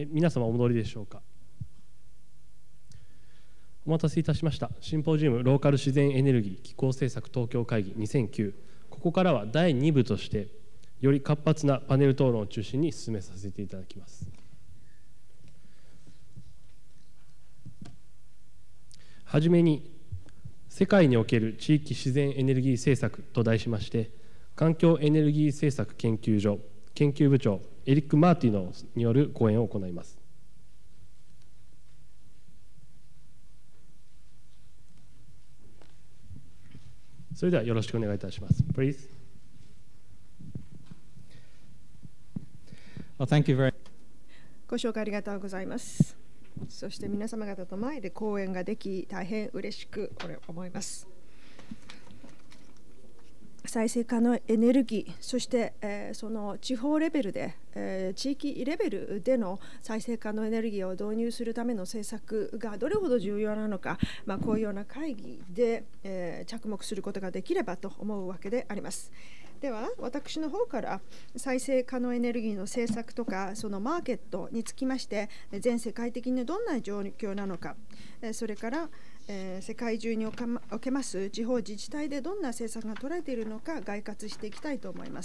皆様お戻りでしょうか。お待たせいたしました。シンポジウムローカル自然エネルギー気候政策東京会議2009、ここからは第2部としてより活発なパネル討論を中心に進めさせていただきます。はじめに、世界における地域自然エネルギー政策と題しまして、環境エネルギー政策研究所研究部長エリック・マーティノによる講演を行います。それではよろしくお願いいたします。Please. Well, thank you very much. ご紹介ありがとうございます。そして皆様方と前で講演ができ、大変嬉しく思います。再生可能エネルギー、そして、その地方レベルで、地域レベルでの再生可能エネルギーを導入するための政策がどれほど重要なのか、こういうような会議で、着目することができればと思うわけであります。では私の方から再生可能エネルギーの政策とかそのマーケットにつきまして全世界的にどんな状況なのか、それから世界中におけます地方自治体でどんな政策が取られているのか概括していきたいと思います。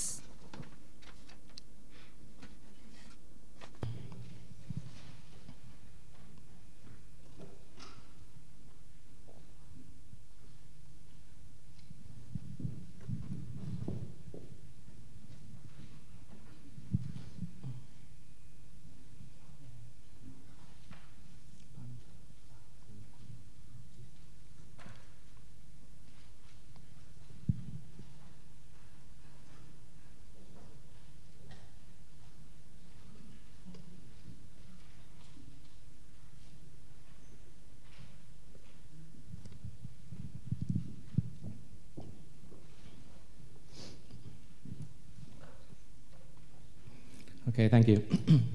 Okay, thank you.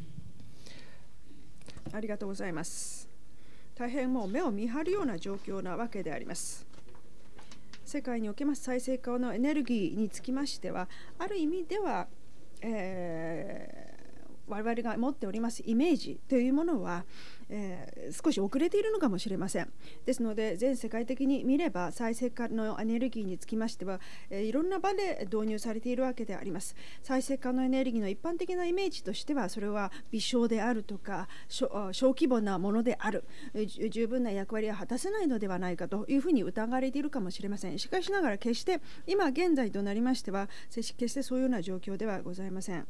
ありがとうございます。大変もう目を見張るような状況なわけであります。世界におけます再生可能エネルギーにつきましては、ある意味では、我々が持っておりますイメージというものは、少し遅れているのかもしれません。ですので全世界的に見れば再生可能エネルギーにつきましては、いろんな場で導入されているわけであります。再生可能エネルギーの一般的なイメージとしては、それは微小であるとか小規模なものである、十分な役割を果たせないのではないかというふうに疑われているかもしれません。しかしながら決して今現在となりましては決してそういうような状況ではございません。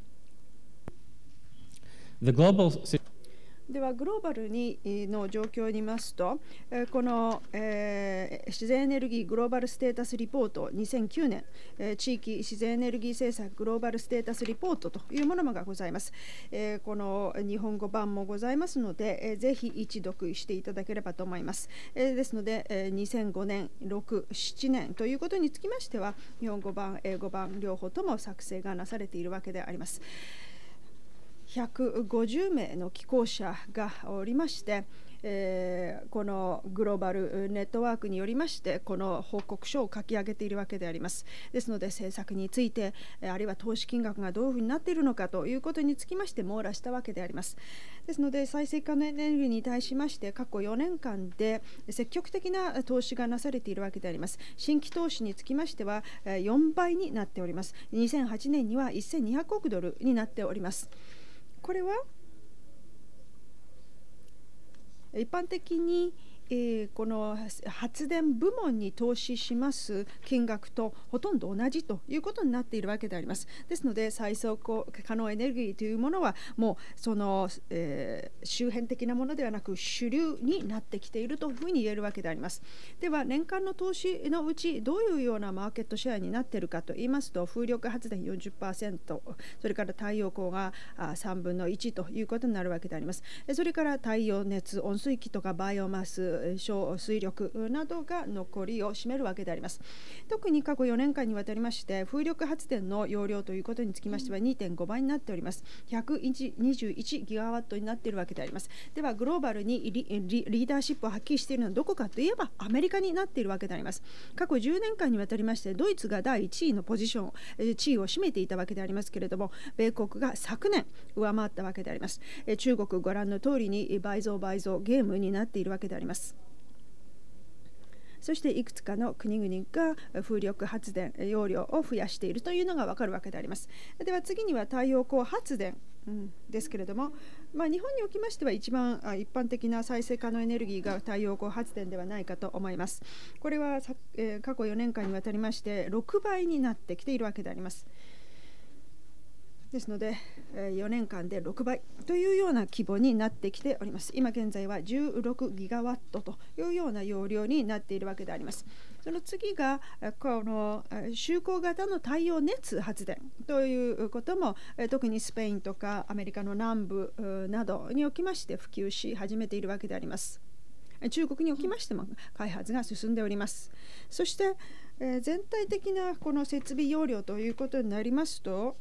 ではグローバルの状況に見ますと、この、自然エネルギーグローバルステータスリポート2009年、地域自然エネルギー政策グローバルステータスリポートというものがございます。この日本語版もございますので、ぜひ一読していただければと思います。ですので、2005年、6、7年ということにつきましては、日本語版、英語版両方とも作成がなされているわけであります。150名の寄稿者がおりまして、このグローバルネットワークによりましてこの報告書を書き上げているわけであります。ですので政策についてあるいは投資金額がどういうふうになっているのかということにつきまして網羅したわけであります。ですので再生可能エネルギーに対しまして過去4年間で積極的な投資がなされているわけであります。新規投資につきましては4倍になっております。2008年には1200億ドルになっております。これは一般的にこの発電部門に投資します金額とほとんど同じということになっているわけであります。ですので再生可能エネルギーというものはもうその、周辺的なものではなく主流になってきているというふうに言えるわけであります。では年間の投資のうちどういうようなマーケットシェアになっているかといいますと、風力発電 40%、 それから太陽光が3分の1ということになるわけであります。それから太陽熱温水器とかバイオマスス、小水力などが残りを占めるわけであります。特に過去4年間にわたりまして風力発電の容量ということにつきましては 2.5 倍になっております。121ギガワットになっているわけであります。ではグローバルにリーダーシップを発揮しているのはどこかといえばアメリカになっているわけであります。過去10年間にわたりましてドイツが第1位のポジション、地位を占めていたわけでありますけれども、米国が昨年上回ったわけであります。中国ご覧の通りに倍増ゲームになっているわけであります。そしていくつかの国々が風力発電容量を増やしているというのが分かるわけであります。では次には太陽光発電ですけれども、日本におきましては一番一般的な再生可能エネルギーが太陽光発電ではないかと思います。これは過去4年間にわたりまして6倍になってきているわけであります。ですので4年間で6倍というような規模になってきております。今現在は16ギガワットというような容量になっているわけであります。その次がこの就航型の太陽熱発電ということも特にスペインとかアメリカの南部などにおきまして普及し始めているわけであります。中国におきましても開発が進んでおります。そして全体的なこの設備容量ということになりますと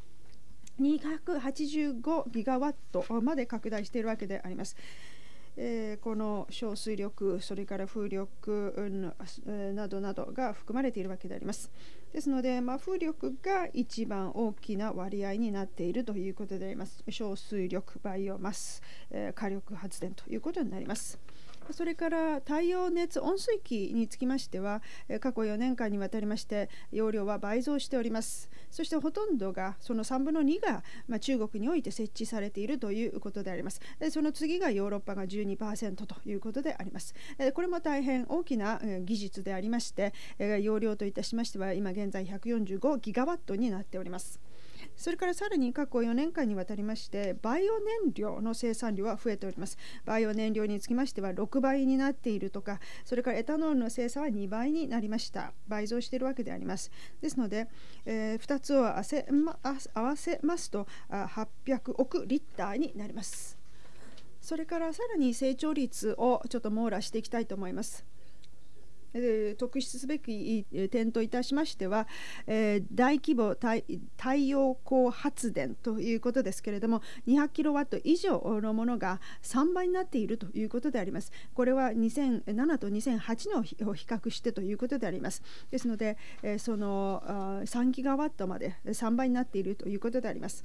285ギガワットまで拡大しているわけであります。この小水力、それから風力などなどが含まれているわけであります。ですので、風力が一番大きな割合になっているということであります。小水力、バイオマス、火力発電ということになります。それから太陽熱温水器につきましては過去4年間にわたりまして容量は倍増しております。そしてほとんどがその3分の2が中国において設置されているということであります。その次がヨーロッパが 12% ということであります。これも大変大きな技術でありまして容量といたしましては今現在145ギガワットになっております。それからさらに過去4年間にわたりましてバイオ燃料の生産量は増えております。バイオ燃料につきましては6倍になっているとか、それからエタノールの生産は2倍になりました。倍増しているわけであります。ですので、2つを合わせますと800億リッターになります。それからさらに成長率をちょっと網羅していきたいと思います。特筆すべき点といたしましては、大規模太陽光発電ということですけれども200キロワット以上のものが3倍になっているということであります。これは2007と2008を比較してということであります。ですので、その3ギガワットまで3倍になっているということであります。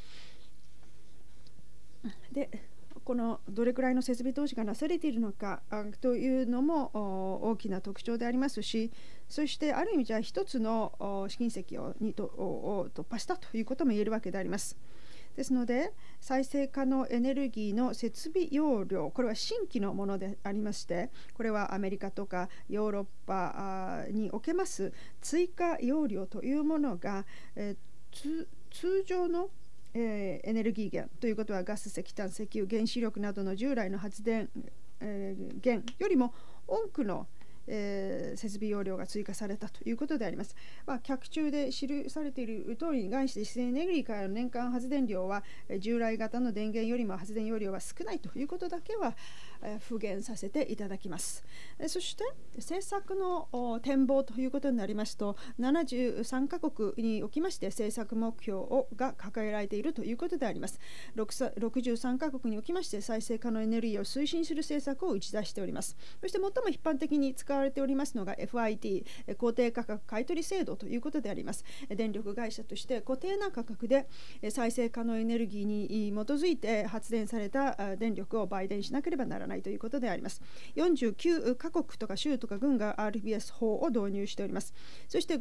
でこのどれくらいの設備投資がなされているのかというのも大きな特徴でありますし、そしてある意味じゃ一つの試金石を突破したということも言えるわけであります。ですので再生可能エネルギーの設備容量、これは新規のものでありまして、これはアメリカとかヨーロッパにおけます追加容量というものが通常のエネルギー源ということはガス、石炭、石油、原子力などの従来の発電源よりも多くの設備容量が追加されたということであります。脚注で記されている通りに関して自然エネルギーからの年間発電量は従来型の電源よりも発電容量は少ないということだけは復元させていただきます。そして政策の展望ということになりますと73カ国におきまして政策目標が掲げられているということであります。63カ国におきまして再生可能エネルギーを推進する政策を打ち出しております。そして最も一般的に使われておりますのが FIT 公定価格買取制度ということであります。電力会社として固定な価格で再生可能エネルギーに基づいて発電された電力を売電しなければならないということであります。49カ国とか州とか郡が RPS 法を導入しております。そして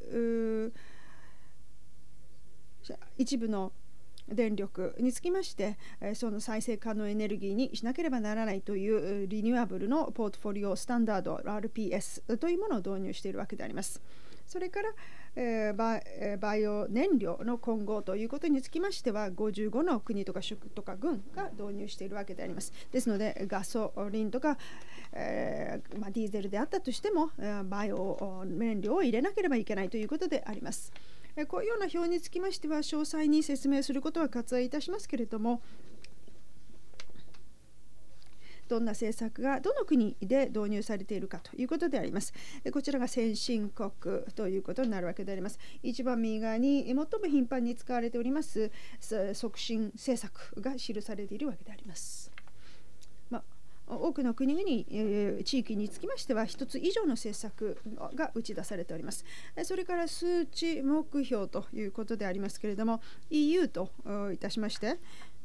一部の電力につきましてその再生可能エネルギーにしなければならないというリニューアブルのポートフォリオスタンダード RPS というものを導入しているわけであります。それからバイオ燃料の混合ということにつきましては55の国とか州とか郡が導入しているわけであります。ですのでガソリンとか、ディーゼルであったとしてもバイオ燃料を入れなければいけないということであります。こういうような表につきましては詳細に説明することは割愛いたしますけれども、 どんな政策がどの国で導入されているかということであります。こちらが先進国ということになるわけであります。一番右側に最も頻繁に使われております促進政策が記されているわけであります。多くの国々、地域につきましては1つ以上の政策が打ち出されております。それから数値目標ということでありますけれども、 EU といたしまして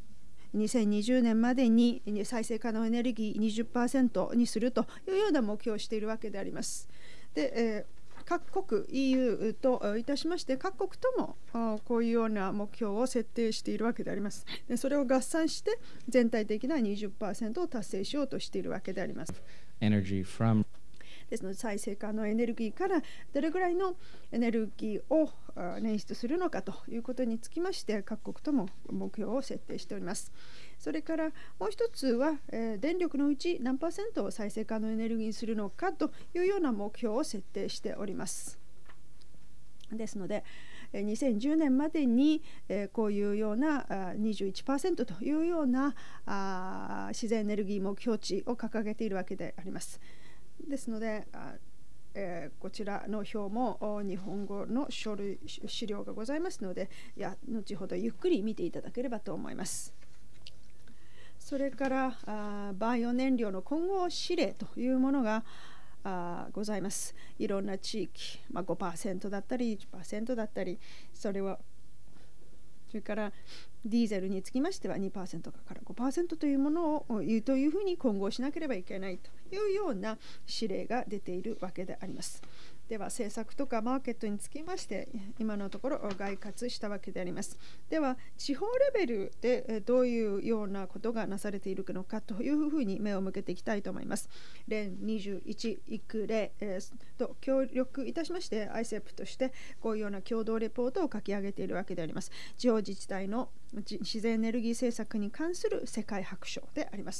2020年までに再生可能エネルギー 20% にするというような目標をしているわけであります。で、各国 EU といたしまして各国ともこういうような目標を設定しているわけであります。でそれを合算して全体的な 20% を達成しようとしているわけであります。 Energy from ですので再生可能エネルギーからどれぐらいのエネルギーを捻出するのかということにつきまして各国とも目標を設定しております。それからもう一つは、電力のうち何%を再生可能エネルギーにするのかというような目標を設定しております。ですので2010年までにこういうような 21% というような自然エネルギー目標値を掲げているわけであります。ですのでこちらの表も日本語の資料がございますので後ほどゆっくり見ていただければと思います。それからバイオ燃料の混合指令というものがございます。いろんな地域、5% だったり 1% だったりそれからディーゼルにつきましては 2% から 5% というものをというふうに混合しなければいけないというような指令が出ているわけであります。では政策とかマーケットにつきまして今のところ概括したわけであります。では地方レベルでどういうようなことがなされているのかというふうに目を向けていきたいと思います。連21育例と協力いたしまして ICEP としてこういうような共同レポートを書き上げているわけであります。地方自治体の自然エネルギー政策に関する世界白書であります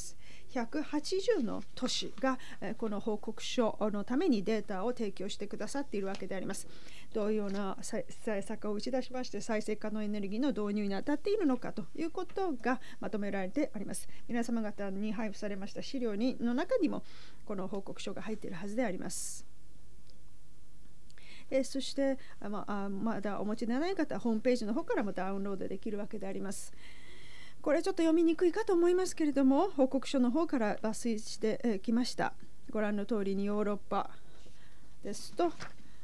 。180の都市がこの報告書のためにデータを提供してくださっているわけであります。どういうような政策を打ち出しまして再生可能エネルギーの導入に当たっているのかということがまとめられてあります。皆様方に配布されました資料の中にもこの報告書が入っているはずであります。そしてまだお持ちでない方はホームページの方からもダウンロードできるわけであります。これちょっと読みにくいかと思いますけれども報告書の方から抜粋してきました。ご覧の通りにヨーロッパですと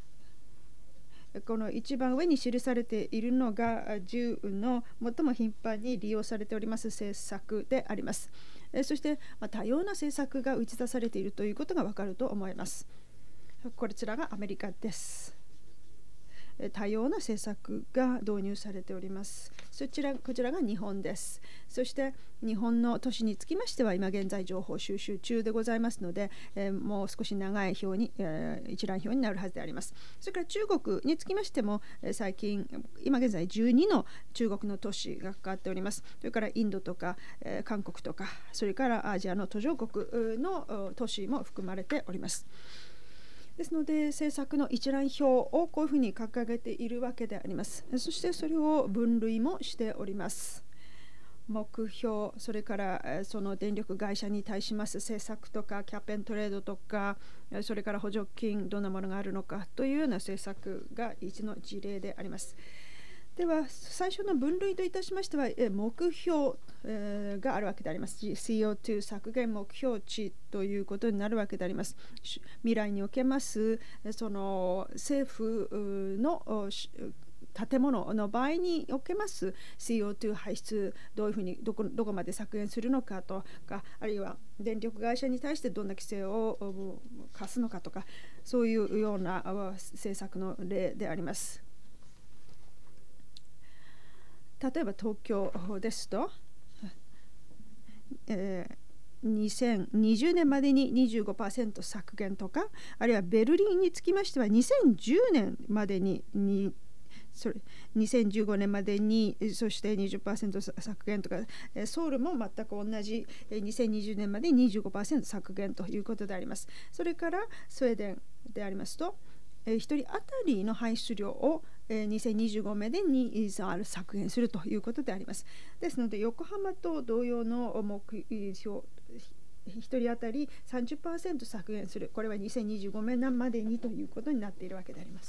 この一番上に記されているのが10の最も頻繁に利用されております政策であります。そして多様な政策が打ち出されているということがわかると思います。こちらがアメリカです。多様な政策が導入されております。こちらが日本です。そして日本の都市につきましては今現在情報収集中でございますので、もう少し長い表に、一覧表になるはずであります。それから中国につきましても最近今現在12の中国の都市が関わっております。それからインドとか韓国とかそれからアジアの途上国の都市も含まれております。ですので政策の一覧表をこういうふうに掲げているわけであります。そしてそれを分類もしております。目標、それからその電力会社に対します政策とかキャップ&トレードとかそれから補助金どんなものがあるのかというような政策が一の事例であります。では最初の分類といたしましては目標があるわけであります。 CO2 削減目標値ということになるわけであります。未来におけますその政府の建物の場合におけます CO2 排出どういうふうにどこまで削減するのかとかあるいは電力会社に対してどんな規制を課すのかとかそういうような政策の例であります。例えば東京ですと、2020年までに 25% 削減とかあるいはベルリンにつきましては2010年までに2015年までにそして 20% 削減とかソウルも全く同じ2020年までに 25% 削減ということであります。それからスウェーデンでありますと1人当たりの排出量を2025年に削減するということであります。ですので横浜と同様の目標 1人当たり 30% 削減する、これは2025年までにということになっているわけであります。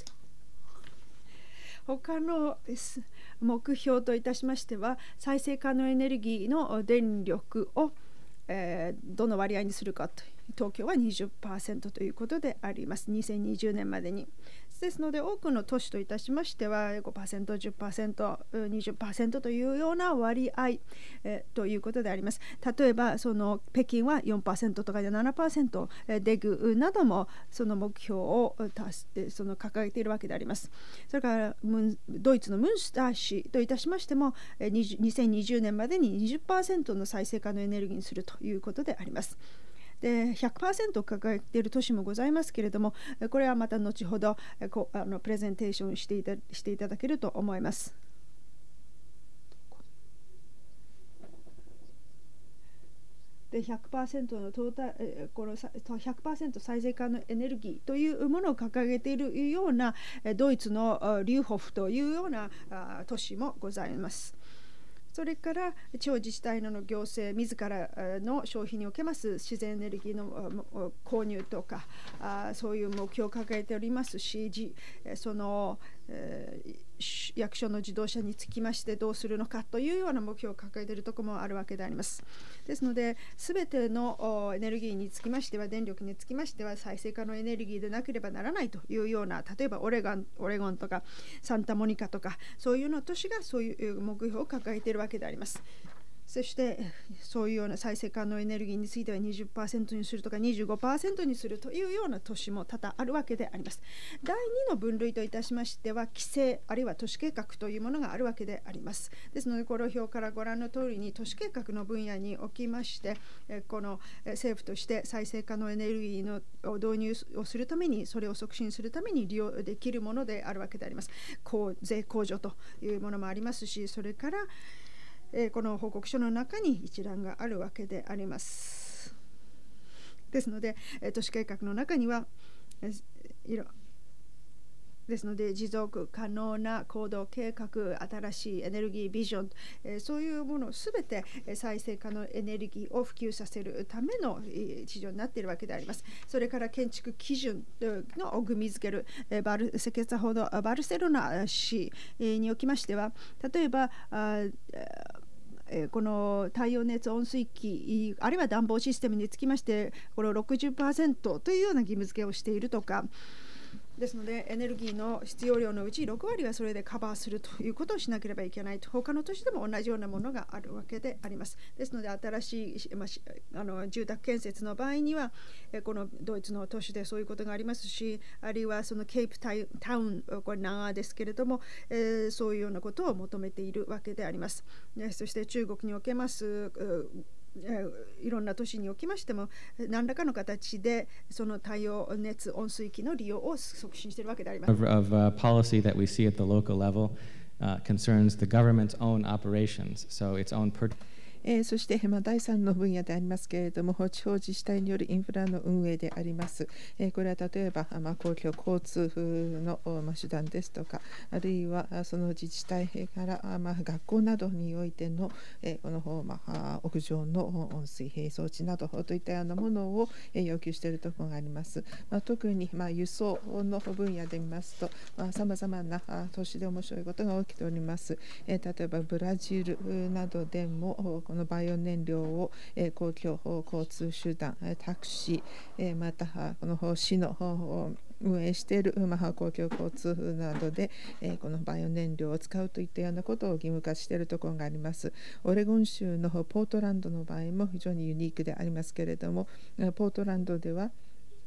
他の目標といたしましては、再生可能エネルギーの電力をどの割合にするかと、東京は 20% ということであります。2020年までに。ですので、多くの都市といたしましては 5%、10%、20% というような割合、ということであります。例えばその北京は 4% とかで 7%、デグなどもその目標を掲げているわけであります。それからドイツのムンスター市といたしましても2020年までに 20% の再生可能エネルギーにするということであります。で 100% 掲げている都市もございますけれども、これはまた後ほどプレゼンテーションしていただけると思います。で 100% のこの 100% 再生可能エネルギーというものを掲げているようなドイツのリューホフというような都市もございます。それから地方自治体の行政自らの消費におけます自然エネルギーの購入とかそういう目標を掲げておりますし、その役所の自動車につきましてどうするのかというような目標を掲げているところもあるわけであります。ですので、すべてのエネルギーにつきましては、電力につきましては再生可能エネルギーでなければならないというような、例えばオレゴンとかサンタモニカとかそういうの都市がそういう目標を掲げているわけであります。そしてそういうような再生可能エネルギーについては 20% にするとか 25% にするというような都市も多々あるわけであります。第2の分類といたしましては、規制あるいは都市計画というものがあるわけであります。ですので、この表からご覧の通りに都市計画の分野におきまして、この政府として再生可能エネルギーの導入をするために、それを促進するために利用できるものであるわけであります。税控除というものもありますし、それからこの報告書の中に一覧があるわけであります。ですので、都市計画の中にはですので、持続可能な行動計画、新しいエネルギービジョン、そういうものをすべて再生可能エネルギーを普及させるための市場になっているわけであります。それから建築基準のを組み付ける先ほどバルセロナ市におきましては、例えばこの太陽熱温水器あるいは暖房システムにつきましてこれを 60% というような義務付けをしているとかですので、エネルギーの必要量のうち6割はそれでカバーするということをしなければいけないと、他の都市でも同じようなものがあるわけであります。ですので、新しい住宅建設の場合にはこのドイツの都市でそういうことがありますし、あるいはそのケープタウン、これ長ですけれども、そういうようなことを求めているわけであります。そして中国におけますいろんな都市におきましても何らかの形でその太陽熱温水器の利用を促進しているわけであります。 Policy that we see at the local level concerns the government's own operations, so its own purchase. そして、第3の分野でありますけれども、地方自治体によるインフラの運営であります。これは例えば、公共交通の手段ですとか、あるいはその自治体から学校などにおいてのこの屋上の温水装置などといったようなものを要求しているところがあります。特に輸送の分野で見ますと、さまざまな都市で面白いことが起きております。例えばブラジルなどでもこのバイオ燃料を公共交通手段、タクシー、またこの市の運営している公共交通などでこのバイオ燃料を使うといったようなことを義務化しているところがあります。オレゴン州のポートランドの場合も非常にユニークでありますけれども、ポートランドでは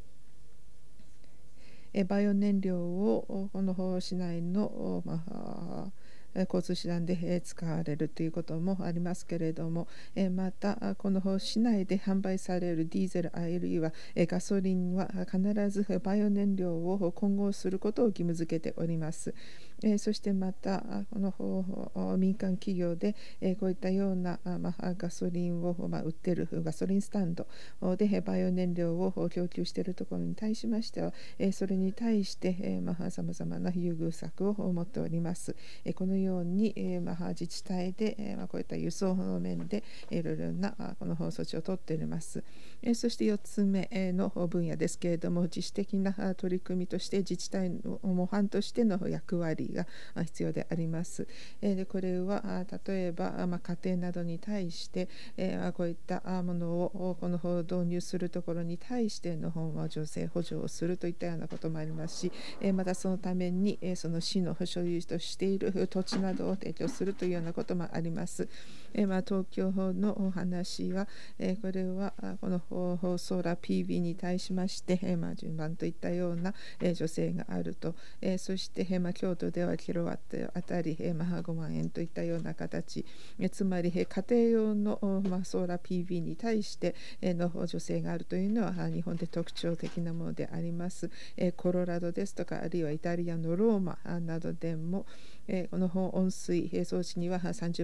バイオ燃料をこの市内の交通手段で使われるということもありますけれども、またこの市内で販売されるディーゼルあるいはガソリンは必ずバイオ燃料を混合することを義務付けております。 そしてまたこの民間企業でこういったようなガソリンを売っているガソリンスタンドでバイオ燃料を供給しているところに対しましてはそれに対してさまざまな優遇策を持っております。このように自治体でこういった輸送の面でいろいろなこの措置を取っております。そして4つ目の分野ですけれども、自主的な取り組みとして自治体の模範としての役割が必要であります。でこれは例えば家庭などに対してこういったものをこの導入するところに対しての助成補助をするといったようなこともありますし、またそのためにその市の所有としている土地などを提供するというようなこともあります。東京のお話はこれはこのソーラー PV に対しまして順番といったような助成があると、そして京都ではキロワットあたり5万円といったような形、つまり家庭用のソーラー PV に対しての助成があるというのは日本で特徴的なものであります。コロラドですとかあるいはイタリアのローマなどでもこの温水装置には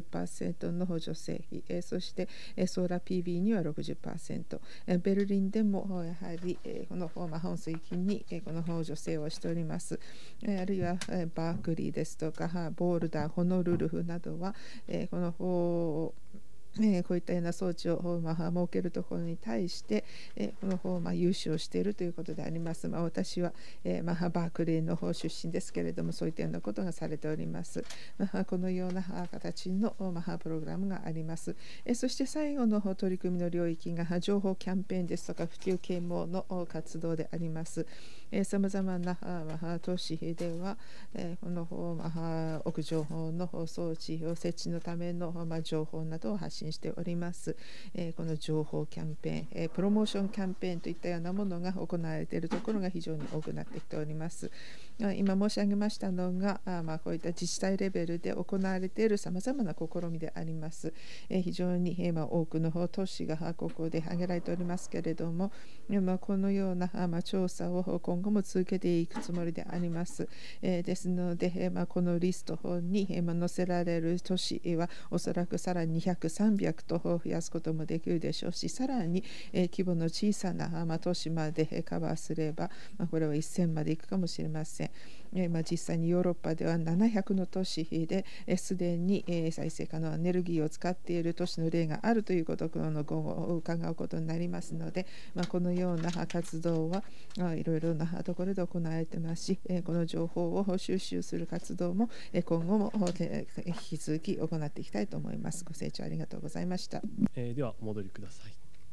30% の助成費、そしてソーラー PV には 60%、ベルリンでもやはりこの温水器にこの助成をしております。あるいはバークリーですとかボールダー、ホノルルフなどはこのこういったような装置を設けるところに対してこの融資をしているということであります。私はバークリーの方出身ですけれども、そういったようなことがされております。このような形のプログラムがあります。そして最後の取り組みの領域が情報キャンペーンですとか普及啓蒙の活動であります。さまざまな都市ではこの屋上の装置を設置のための情報などを発信しております。この情報キャンペーン、プロモーションキャンペーンといったようなものが行われているところが非常に多くなってきております。今申し上げましたのがこういった自治体レベルで行われているさまざまな試みであります。非常に多くの都市がここで挙げられておりますけれども、このような調査を今後も続けていくつもりであります。ですのでこのリストに載せられる都市はおそらくさらに200、300と増やすこともできるでしょうし、さらに規模の小さな都市までカバーすればこれは1000までいくかもしれません。実際にヨーロッパでは700の都市ですでに再生可能エネルギーを使っている都市の例があるということを今後伺うことになりますので、このような活動はいろいろなところで行われていますし、この情報を収集する活動も今後も引き続き行っていきたいと思います。ご清聴ありがとうございました。 ではお戻りください。